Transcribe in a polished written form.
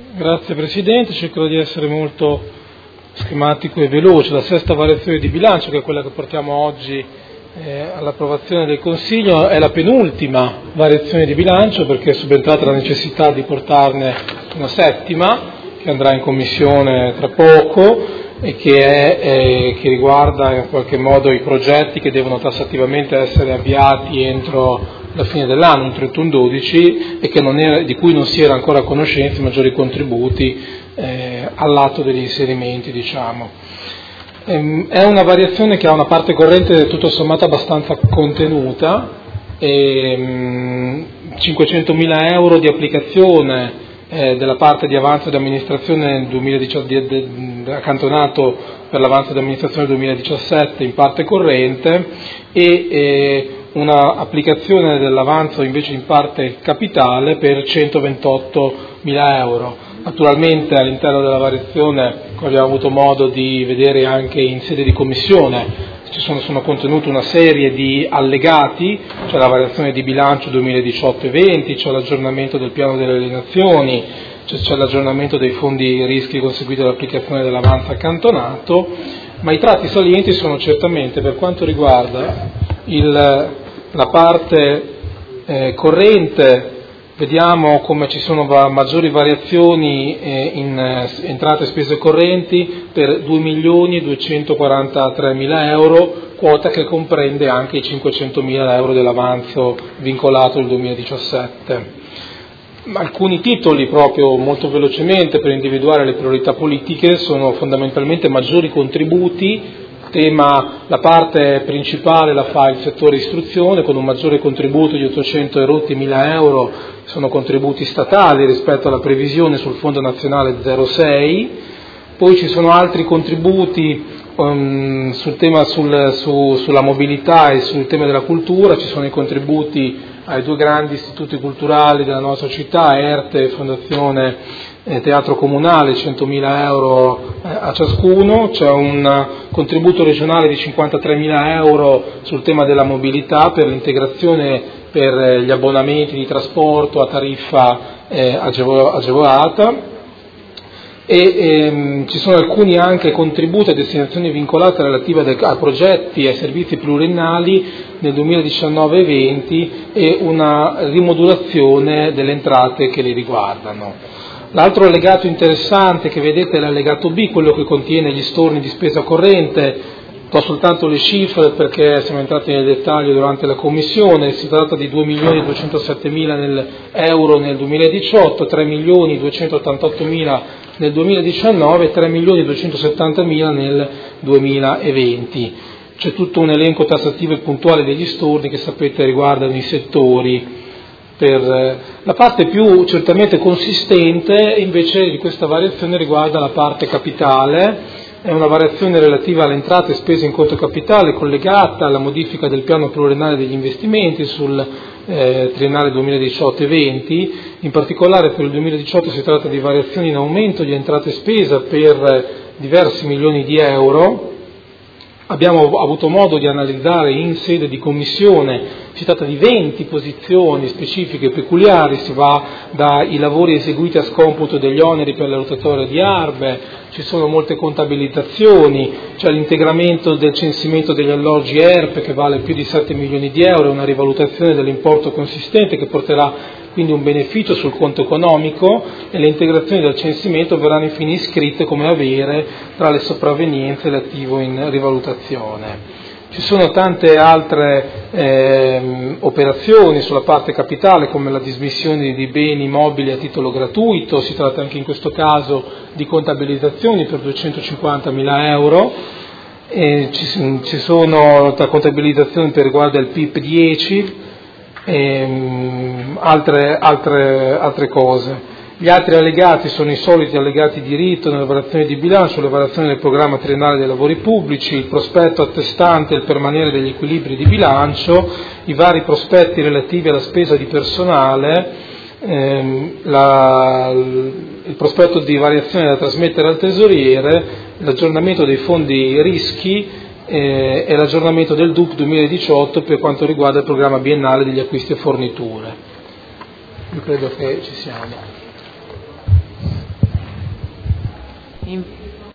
Grazie Presidente, cercherò di essere molto schematico e veloce. La sesta variazione di bilancio, che è quella che portiamo oggi all'approvazione del Consiglio, è la penultima variazione di bilancio perché è subentrata la necessità di portarne una settima che andrà in Commissione tra poco e che riguarda in qualche modo i progetti che devono tassativamente essere avviati entro la fine dell'anno, un 31/12, e di cui non si era ancora a conoscenza i maggiori contributi all'atto degli inserimenti, diciamo. È una variazione che ha una parte corrente tutto sommato abbastanza contenuta, 500.000 euro di applicazione della parte di avanzo di amministrazione nel 2017, accantonato per l'avanzo di amministrazione 2017 in parte corrente, e una applicazione dell'avanzo invece in parte capitale per 128.000 euro. Naturalmente all'interno della variazione, come abbiamo avuto modo di vedere anche in sede di commissione, sono contenute una serie di allegati, c'è la variazione di bilancio 2018 e 20, c'è l'aggiornamento del piano delle alienazioni, c'è l'aggiornamento dei fondi rischi conseguiti dall'applicazione dell'avanzo accantonato, ma i tratti salienti sono certamente, per quanto riguarda la parte corrente, vediamo come ci sono maggiori variazioni in entrate e spese correnti per 2.243.000 euro, quota che comprende anche i 500.000 euro dell'avanzo vincolato nel 2017. Alcuni titoli, proprio molto velocemente per individuare le priorità politiche, sono fondamentalmente maggiori contributi. La parte principale la fa il settore istruzione con un maggiore contributo di 800.000 euro, sono contributi statali rispetto alla previsione sul Fondo Nazionale 06, poi ci sono altri contributi sul tema sulla mobilità e sul tema della cultura, ci sono i contributi ai due grandi istituti culturali della nostra città, ERTE e Fondazione Teatro Comunale, 100.000 euro a ciascuno, c'è un contributo regionale di 53.000 euro sul tema della mobilità per l'integrazione per gli abbonamenti di trasporto a tariffa agevolata, e ci sono alcuni anche contributi a destinazioni vincolate relative a progetti e servizi pluriennali nel 2019 e 20 e una rimodulazione delle entrate che li riguardano. L'altro allegato interessante che vedete è l'allegato B, quello che contiene gli storni di spesa corrente. Do soltanto le cifre perché siamo entrati nel dettaglio durante la commissione. Si tratta di 2.207.000 euro nel 2018, 3.288.000 nel 2019 e 3.270.000 nel 2020. C'è tutto un elenco tassativo e puntuale degli storni che sapete riguardano i settori. La parte più certamente consistente invece di questa variazione riguarda la parte capitale, è una variazione relativa alle entrate e spese in conto capitale collegata alla modifica del piano pluriennale degli investimenti sul triennale 2018 e 20, in particolare per il 2018 si tratta di variazioni in aumento di entrate e spesa per diversi milioni di euro. Abbiamo avuto modo di analizzare in sede di commissione, si tratta di 20 posizioni specifiche e peculiari, si va dai lavori eseguiti a scomputo degli oneri per la rotatoria di Arbe, ci sono molte contabilizzazioni, c'è l'integramento del censimento degli alloggi ERP che vale più di 7 milioni di euro, una rivalutazione dell'importo consistente che porterà quindi un beneficio sul conto economico, e le integrazioni del censimento verranno infine iscritte come avere tra le sopravvenienze e l'attivo in rivalutazione. Ci sono tante altre operazioni sulla parte capitale come la dismissione di beni mobili a titolo gratuito, si tratta anche in questo caso di contabilizzazioni per 250.000 euro, ci sono la contabilizzazione per riguardo il PIP 10, altre cose. Gli altri allegati sono i soliti allegati di rito nella variazione di bilancio, le variazioni del programma triennale dei lavori pubblici, il prospetto attestante il permanere degli equilibri di bilancio, i vari prospetti relativi alla spesa di personale, il prospetto di variazione da trasmettere al tesoriere, l'aggiornamento dei fondi rischi e l'aggiornamento del DUP 2018 per quanto riguarda il programma biennale degli acquisti e forniture. Io credo che ci siamo. in